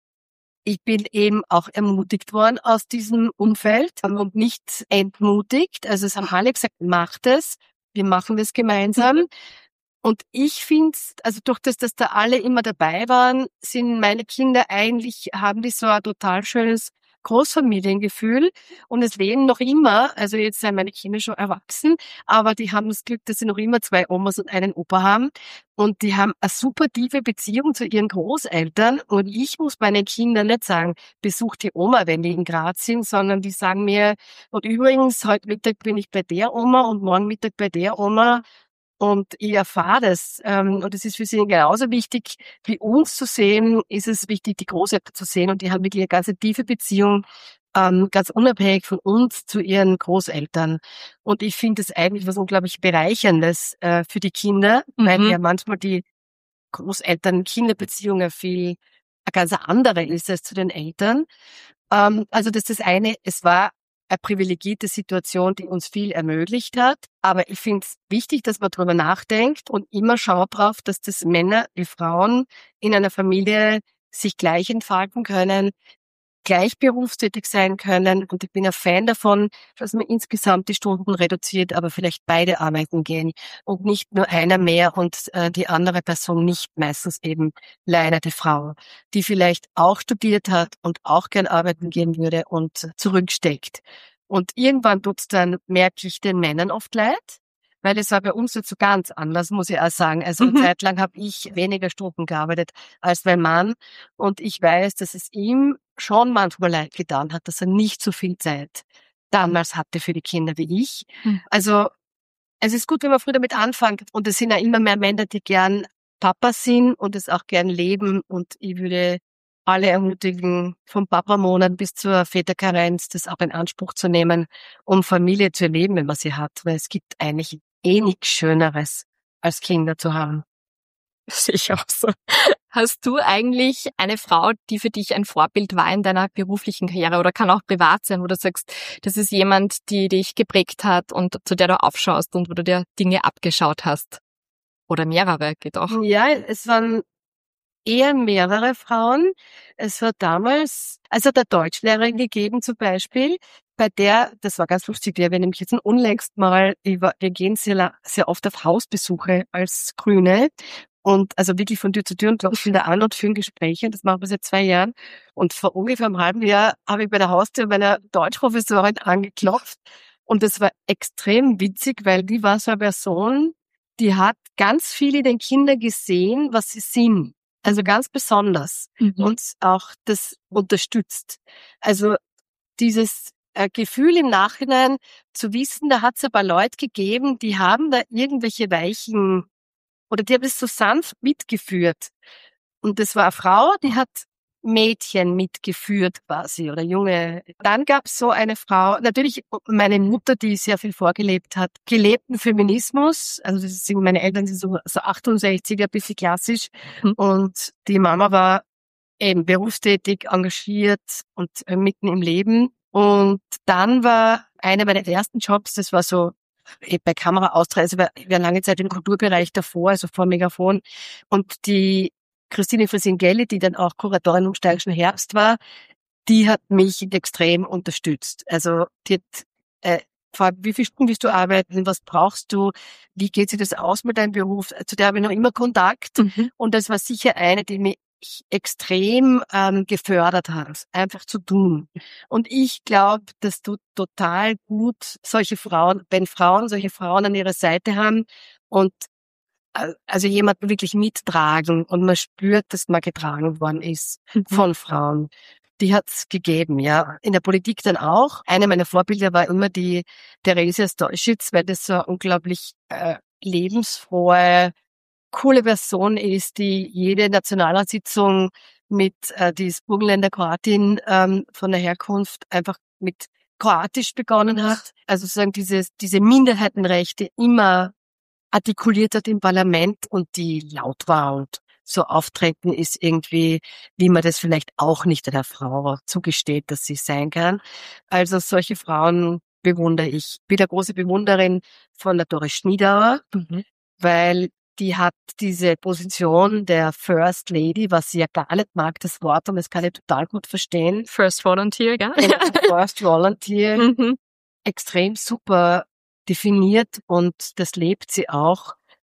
ich bin eben auch ermutigt worden aus diesem Umfeld und nicht entmutigt. Also es haben alle gesagt, macht es, wir machen das gemeinsam. Mhm. Und ich finde, also durch das, dass da alle immer dabei waren, sind meine Kinder eigentlich, haben die so ein total schönes Großfamiliengefühl und es leben noch immer, also jetzt sind meine Kinder schon erwachsen, aber die haben das Glück, dass sie noch immer zwei Omas und einen Opa haben und die haben eine super tiefe Beziehung zu ihren Großeltern und ich muss meinen Kindern nicht sagen, besuch die Oma, wenn die in Graz sind, sondern die sagen mir, und übrigens, heute Mittag bin ich bei der Oma und morgen Mittag bei der Oma. Und ich erfahre das. Ähm, und es ist für sie genauso wichtig, wie uns zu sehen, ist es wichtig, die Großeltern zu sehen. Und die haben wirklich eine ganz tiefe Beziehung, ähm, ganz unabhängig von uns zu ihren Großeltern. Und ich finde es eigentlich was unglaublich Bereicherndes äh, für die Kinder, mhm. weil ja manchmal die Großeltern-Kinder-Beziehung ja viel eine ganz andere ist als zu den Eltern. Ähm, also das ist das eine, es war eine privilegierte Situation, die uns viel ermöglicht hat. Aber ich finde es wichtig, dass man darüber nachdenkt und immer schaut drauf, dass das Männer wie Frauen in einer Familie sich gleich entfalten können, gleich berufstätig sein können. Und ich bin ein Fan davon, dass man insgesamt die Stunden reduziert, aber vielleicht beide arbeiten gehen und nicht nur einer mehr und äh, die andere Person nicht, meistens eben leider die Frau, die vielleicht auch studiert hat und auch gern arbeiten gehen würde und zurücksteckt. Und irgendwann tut's dann, merke ich den Männern oft leid, weil es war bei uns jetzt so ganz anders, muss ich auch sagen. Also eine mhm. Zeit lang habe ich weniger Stunden gearbeitet als mein Mann und ich weiß, dass es ihm schon manchmal leid getan hat, dass er nicht so viel Zeit damals hatte für die Kinder wie ich. Mhm. Also es ist gut, wenn man früh damit anfängt und es sind ja immer mehr Männer, die gern Papa sind und es auch gern leben und ich würde alle ermutigen, vom Papa-Monat bis zur Väterkarenz das auch in Anspruch zu nehmen, um Familie zu erleben, wenn man sie hat, weil es gibt eigentlich eh nichts Schöneres, als Kinder zu haben. Sehe ich auch so. Hast du eigentlich eine Frau, die für dich ein Vorbild war in deiner beruflichen Karriere oder kann auch privat sein, wo du sagst, das ist jemand, die dich geprägt hat und zu der du aufschaust und wo du dir Dinge abgeschaut hast? Oder mehrere, geht auch. Ja, es waren eher mehrere Frauen. Es war damals, also der Deutschlehrerin gegeben zum Beispiel, bei der, das war ganz lustig, wir nämlich jetzt unlängst mal, wir gehen sehr, sehr oft auf Hausbesuche als Grüne und also wirklich von Tür zu Tür und klopfen da an und führen Gespräche. Das machen wir seit zwei Jahren. Und vor ungefähr einem halben Jahr habe ich bei der Haustür meiner Deutschprofessorin angeklopft und das war extrem witzig, weil die war so eine Person, die hat ganz viele den Kindern gesehen, was sie sind. Also ganz besonders mhm. und auch das unterstützt. Also dieses äh, Gefühl im Nachhinein zu wissen, da hat es ein paar Leute gegeben, die haben da irgendwelche Weichen oder die haben das so sanft mitgeführt. Und das war eine Frau, die hat Mädchen mitgeführt quasi oder junge. Dann gab es so eine Frau, natürlich meine Mutter, die sehr viel vorgelebt hat, gelebten Feminismus, also das sind meine Eltern sind so, so achtundsechziger, ein bisschen klassisch mhm. und die Mama war eben berufstätig, engagiert und äh, mitten im Leben und dann war einer meiner ersten Jobs, das war so bei Kamera Austria, also wir waren lange Zeit im Kulturbereich davor, also vor Megafon und die Christine Frisin-Gelli, die dann auch Kuratorin im Steirischen Herbst war, die hat mich extrem unterstützt. Also die hat äh, gefragt, wie viele Stunden willst du arbeiten, was brauchst du, wie geht sich das aus mit deinem Beruf? Zu der habe ich noch immer Kontakt mhm. und das war sicher eine, die mich extrem ähm, gefördert hat, einfach zu tun. Und ich glaube, das tut total gut, solche Frauen, wenn Frauen solche Frauen an ihrer Seite haben und also jemanden wirklich mittragen und man spürt, dass man getragen worden ist mhm. von Frauen. Die hat's gegeben, ja. In der Politik dann auch. Eine meiner Vorbilder war immer die Theresia Stolschitz, weil das so eine unglaublich äh, lebensfrohe, coole Person ist, die jede Nationalratssitzung mit, äh, die ist Burgenländer Kroatin ähm, von der Herkunft, einfach mit Kroatisch begonnen hat. Also sozusagen dieses, diese Minderheitenrechte immer artikuliert hat im Parlament und die laut war und so auftreten ist irgendwie, wie man das vielleicht auch nicht einer Frau zugesteht, dass sie sein kann. Also solche Frauen bewundere ich. Ich bin eine große Bewunderin von der Doris Schniedauer, mhm. weil die hat diese Position der First Lady, was sie ja gar nicht mag, das Wort, und das kann ich total gut verstehen. First Volunteer, gell? First Volunteer. Mhm. Extrem super definiert und das lebt sie auch.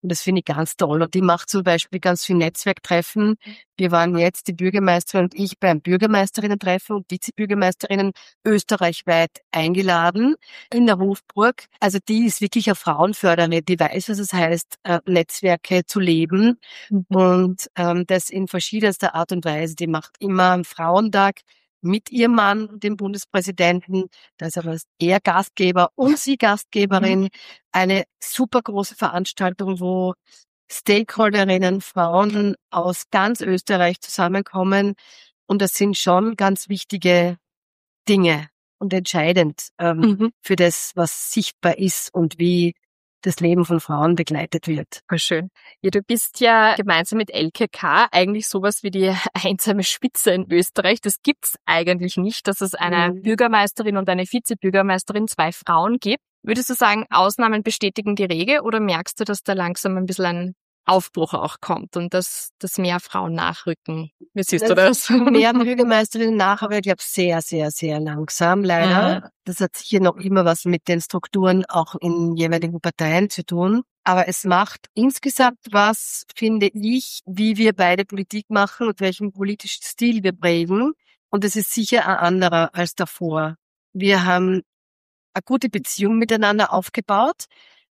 Und das finde ich ganz toll. Und die macht zum Beispiel ganz viel Netzwerktreffen. Wir waren jetzt, die Bürgermeisterin und ich, beim Bürgermeisterinnen-Treffen und Vizebürgermeisterinnen österreichweit eingeladen in der Hofburg. Also die ist wirklich eine Frauenförderin, die weiß, was es heißt, äh, Netzwerke zu leben. Mhm. Und ähm, das in verschiedenster Art und Weise. Die macht immer einen Frauentag mit ihrem Mann, dem Bundespräsidenten. Da ist aber er Gastgeber und sie Gastgeberin. Eine super große Veranstaltung, wo Stakeholderinnen, Frauen aus ganz Österreich zusammenkommen. Und das sind schon ganz wichtige Dinge und entscheidend ähm, mhm. für das, was sichtbar ist und wie das Leben von Frauen begleitet wird. Voll schön. Ja, du bist ja gemeinsam mit L K K eigentlich sowas wie die einsame Spitze in Österreich. Das gibt's eigentlich nicht, dass es eine mhm. Bürgermeisterin und eine Vizebürgermeisterin, zwei Frauen gibt. Würdest du sagen, Ausnahmen bestätigen die Regel oder merkst du, dass da langsam ein bisschen ein Aufbruch auch kommt und dass, dass mehr Frauen nachrücken? Wie siehst du das? Mehr Bürgermeisterinnen nach, aber ich glaube sehr, sehr, sehr langsam, leider. Mhm. Das hat sicher noch immer was mit den Strukturen auch in jeweiligen Parteien zu tun. Aber es macht insgesamt was, finde ich, wie wir beide Politik machen und welchen politischen Stil wir prägen. Und es ist sicher ein anderer als davor. Wir haben eine gute Beziehung miteinander aufgebaut.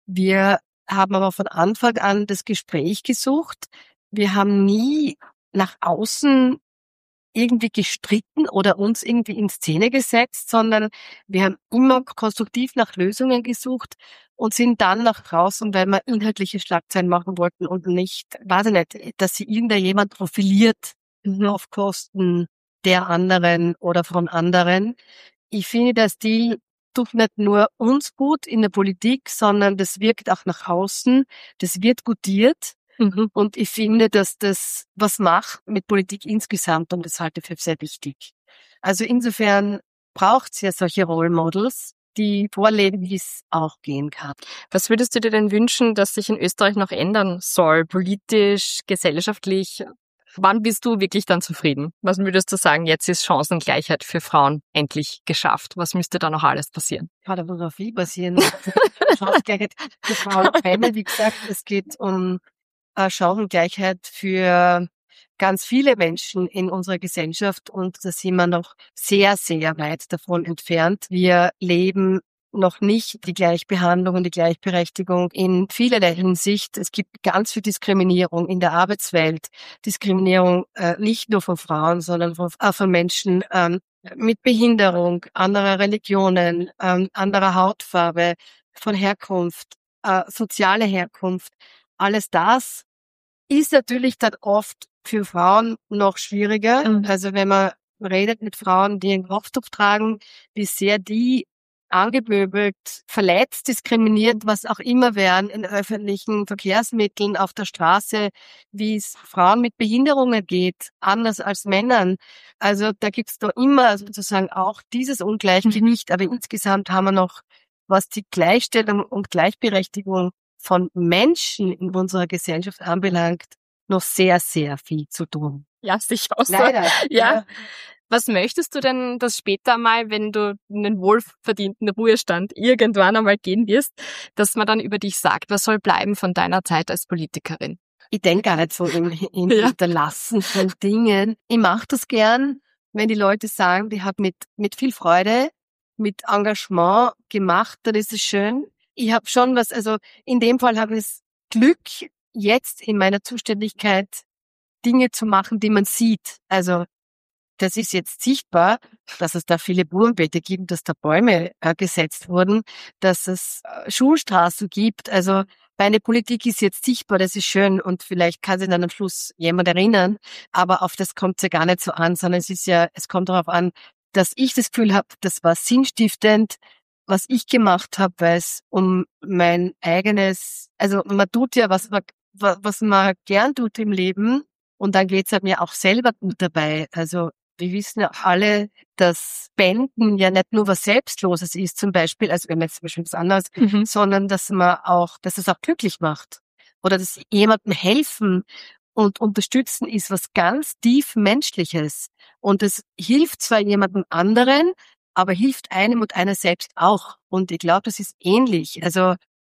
Wir haben aber von Anfang an das Gespräch gesucht. Wir haben nie nach außen irgendwie gestritten oder uns irgendwie in Szene gesetzt, sondern wir haben immer konstruktiv nach Lösungen gesucht und sind dann nach draußen, weil wir inhaltliche Schlagzeilen machen wollten und nicht, weiß ich nicht, dass sich irgendjemand profiliert mhm. auf Kosten der anderen oder von anderen. Ich finde, der Stil tut nicht nur uns gut in der Politik, sondern das wirkt auch nach außen, das wird gutiert. Mhm. Und ich finde, dass das was macht mit Politik insgesamt und das halte ich für sehr wichtig. Also insofern braucht es ja solche Role Models, die vorleben, wie es auch gehen kann. Was würdest du dir denn wünschen, dass sich in Österreich noch ändern soll, politisch, gesellschaftlich? Wann bist du wirklich dann zufrieden? Was würdest du sagen, jetzt ist Chancengleichheit für Frauen endlich geschafft? Was müsste da noch alles passieren? Ja, da muss noch viel passieren. Chancengleichheit für Frauen. Wie gesagt, es geht um Chancengleichheit für ganz viele Menschen in unserer Gesellschaft und da sind wir noch sehr, sehr weit davon entfernt. Wir leben noch nicht die Gleichbehandlung und die Gleichberechtigung in vielerlei Hinsicht. Es gibt ganz viel Diskriminierung in der Arbeitswelt. Diskriminierung äh, nicht nur von Frauen, sondern von, auch von Menschen ähm, mit Behinderung, anderer Religionen, ähm, anderer Hautfarbe, von Herkunft, äh, soziale Herkunft. Alles das ist natürlich dann oft für Frauen noch schwieriger. Mhm. Also wenn man redet mit Frauen, die einen Kopftuch tragen, wie sehr die angeböbelt, verletzt, diskriminiert, was auch immer wären in öffentlichen Verkehrsmitteln, auf der Straße, wie es Frauen mit Behinderungen geht, anders als Männern. Also da gibt's da immer sozusagen auch dieses Ungleichgewicht, mhm. aber insgesamt haben wir noch, was die Gleichstellung und Gleichberechtigung von Menschen in unserer Gesellschaft anbelangt, noch sehr, sehr viel zu tun. Ja, sicher auch so. Leider. Ja. ja. Was möchtest du denn, dass später mal, wenn du in den wohlverdienten Ruhestand irgendwann einmal gehen wirst, dass man dann über dich sagt, was soll bleiben von deiner Zeit als Politikerin? Ich denke gar nicht so im, im ja. Hinterlassen von Dingen. Ich mache das gern, wenn die Leute sagen, die hat mit, mit viel Freude, mit Engagement gemacht, dann ist es schön. Ich habe schon was, also in dem Fall habe ich das Glück, jetzt in meiner Zuständigkeit Dinge zu machen, die man sieht. Also das ist jetzt sichtbar, dass es da viele Blumenbeete gibt, dass da Bäume äh, gesetzt wurden, dass es äh, Schulstraßen gibt. Also meine Politik ist jetzt sichtbar, das ist schön und vielleicht kann sich dann am Schluss jemand erinnern, aber auf das kommt es ja gar nicht so an, sondern es ist ja, es kommt darauf an, dass ich das Gefühl habe, das war sinnstiftend, was ich gemacht habe, weil es um mein eigenes, also man tut ja, was man, was man gern tut im Leben und dann geht's halt mir auch selber gut dabei. Also wir wissen ja alle, dass Spenden ja nicht nur was Selbstloses ist, zum Beispiel, also wenn man jetzt zum Beispiel was anderes, mhm. sondern dass man auch, dass es auch glücklich macht. Oder dass jemandem helfen und unterstützen ist was ganz tief Menschliches. Und es hilft zwar jemandem anderen, aber hilft einem und einer selbst auch. Und ich glaube, das ist ähnlich. Also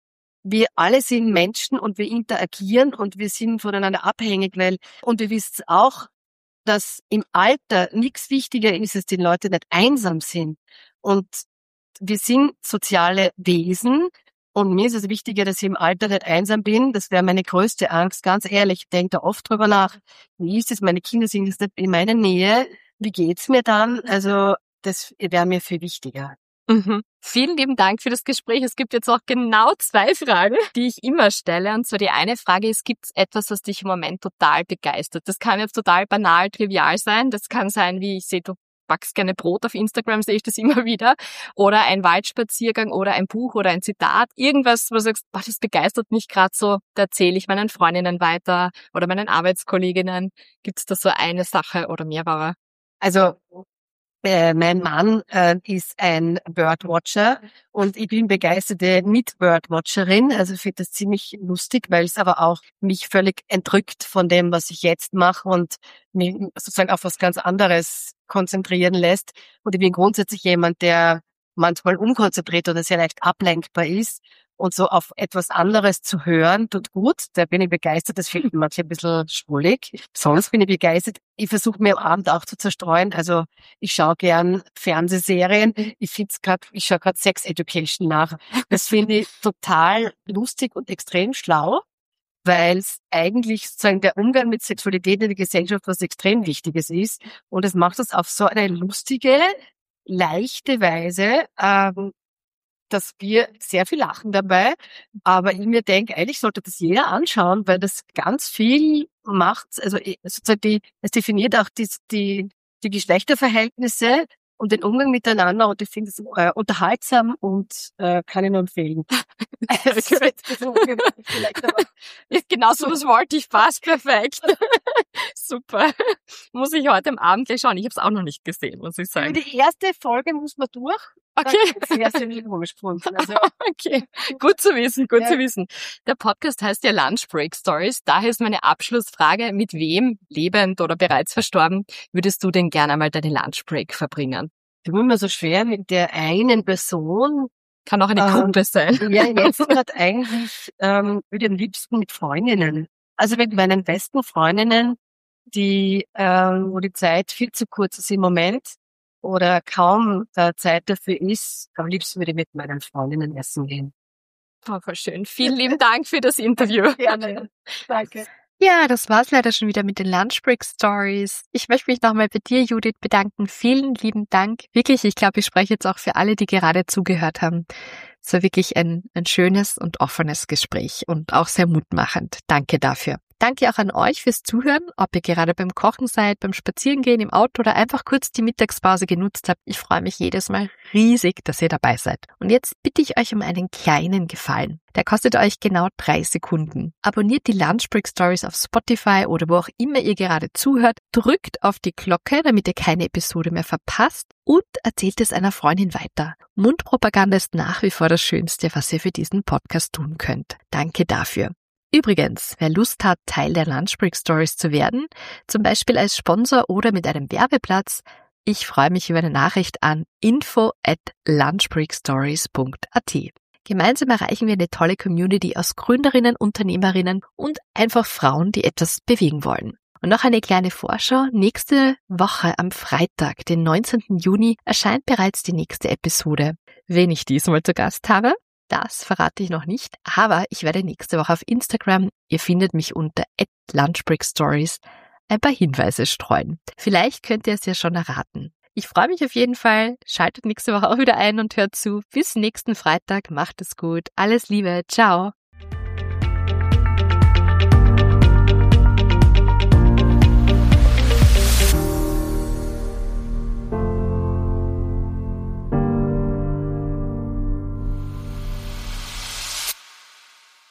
wir alle sind Menschen und wir interagieren und wir sind voneinander abhängig, weil, und wir wissen auch, dass im Alter nichts wichtiger ist, dass die Leute nicht einsam sind. Und wir sind soziale Wesen und mir ist es wichtiger, dass ich im Alter nicht einsam bin. Das wäre meine größte Angst, ganz ehrlich. Ich denke da oft drüber nach. Wie ist es? Meine Kinder sind jetzt nicht in meiner Nähe. Wie geht's mir dann? Also das wäre mir viel wichtiger. Mhm. Vielen lieben Dank für das Gespräch. Es gibt jetzt auch genau zwei Fragen, die ich immer stelle. Und zwar die eine Frage ist, gibt es etwas, was dich im Moment total begeistert? Das kann jetzt total banal, trivial sein. Das kann sein, wie ich sehe, du backst gerne Brot auf Instagram, sehe ich das immer wieder. Oder ein Waldspaziergang oder ein Buch oder ein Zitat. Irgendwas, wo du sagst, boah, das begeistert mich gerade so. Da erzähle ich meinen Freundinnen weiter oder meinen Arbeitskolleginnen. Gibt es da so eine Sache oder mehrere? Also Äh, mein Mann äh, ist ein Birdwatcher und ich bin begeisterte Mit-Birdwatcherin. Also ich finde das ziemlich lustig, weil es aber auch mich völlig entrückt von dem, was ich jetzt mache und mich sozusagen auf was ganz anderes konzentrieren lässt. Und ich bin grundsätzlich jemand, der manchmal unkonzentriert oder sehr leicht ablenkbar ist. Und so auf etwas anderes zu hören, tut gut. Da bin ich begeistert. Das findet manche ein bisschen schwulig. Sonst bin ich begeistert. Ich versuche mir am Abend auch zu zerstreuen. Also ich schaue gern Fernsehserien. Ich find's grad, ich schaue gerade Sex Education nach. Das finde ich total lustig und extrem schlau, weil es eigentlich sozusagen der Umgang mit Sexualität in der Gesellschaft was extrem Wichtiges ist. Und es macht das auf so eine lustige, leichte Weise, ähm, dass wir sehr viel lachen dabei, aber ich mir denke, eigentlich sollte das jeder anschauen, weil das ganz viel macht, also sozusagen die, es definiert auch die, die, die Geschlechterverhältnisse und den Umgang miteinander und ich finde es äh, unterhaltsam und äh, kann ich nur empfehlen. Genau so was wollte ich, passt perfekt. Super. Muss ich heute am Abend gleich schauen. Ich habe es auch noch nicht gesehen, muss ich sagen. Die erste Folge muss man durch. Okay. Sehr, sehr umgesprungen. Also. Okay, gut zu wissen, gut ja. zu wissen. Der Podcast heißt ja Lunch Break Stories. Daher ist meine Abschlussfrage, mit wem, lebend oder bereits verstorben, würdest du denn gerne einmal deine Lunch Break verbringen? Das ist immer so schwer mit der einen Person. Kann auch eine ähm, Gruppe sein. Ja, jetzt gerade eigentlich ähm, würde ich am liebsten mit Freundinnen. Also mit meinen besten Freundinnen, die, ähm, wo die Zeit viel zu kurz ist im Moment oder kaum äh, Zeit dafür ist, am liebsten würde ich mit meinen Freundinnen essen gehen. Oh, voll schön. Vielen lieben Dank für das Interview. Gerne. Danke. Ja, das war's leider schon wieder mit den Lunch Break Stories. Ich möchte mich nochmal bei dir, Judith, bedanken. Vielen lieben Dank. Wirklich, ich glaube, ich spreche jetzt auch für alle, die gerade zugehört haben. Es war wirklich ein, ein schönes und offenes Gespräch und auch sehr mutmachend. Danke dafür. Danke auch an euch fürs Zuhören, ob ihr gerade beim Kochen seid, beim Spazierengehen im Auto oder einfach kurz die Mittagspause genutzt habt. Ich freue mich jedes Mal riesig, dass ihr dabei seid. Und jetzt bitte ich euch um einen kleinen Gefallen. Der kostet euch genau drei Sekunden. Abonniert die Lunch Break Stories auf Spotify oder wo auch immer ihr gerade zuhört. Drückt auf die Glocke, damit ihr keine Episode mehr verpasst und erzählt es einer Freundin weiter. Mundpropaganda ist nach wie vor das Schönste, was ihr für diesen Podcast tun könnt. Danke dafür. Übrigens, wer Lust hat, Teil der Lunch Break Stories zu werden, zum Beispiel als Sponsor oder mit einem Werbeplatz, ich freue mich über eine Nachricht an info at lunchbreakstories punkt a t. Gemeinsam erreichen wir eine tolle Community aus Gründerinnen, Unternehmerinnen und einfach Frauen, die etwas bewegen wollen. Und noch eine kleine Vorschau. Nächste Woche am Freitag, den neunzehnten Juni, erscheint bereits die nächste Episode. Wen ich diesmal zu Gast habe, das verrate ich noch nicht, aber ich werde nächste Woche auf Instagram, ihr findet mich unter at lunchbreakstories, ein paar Hinweise streuen. Vielleicht könnt ihr es ja schon erraten. Ich freue mich auf jeden Fall. Schaltet nächste Woche auch wieder ein und hört zu. Bis nächsten Freitag. Macht es gut. Alles Liebe. Ciao.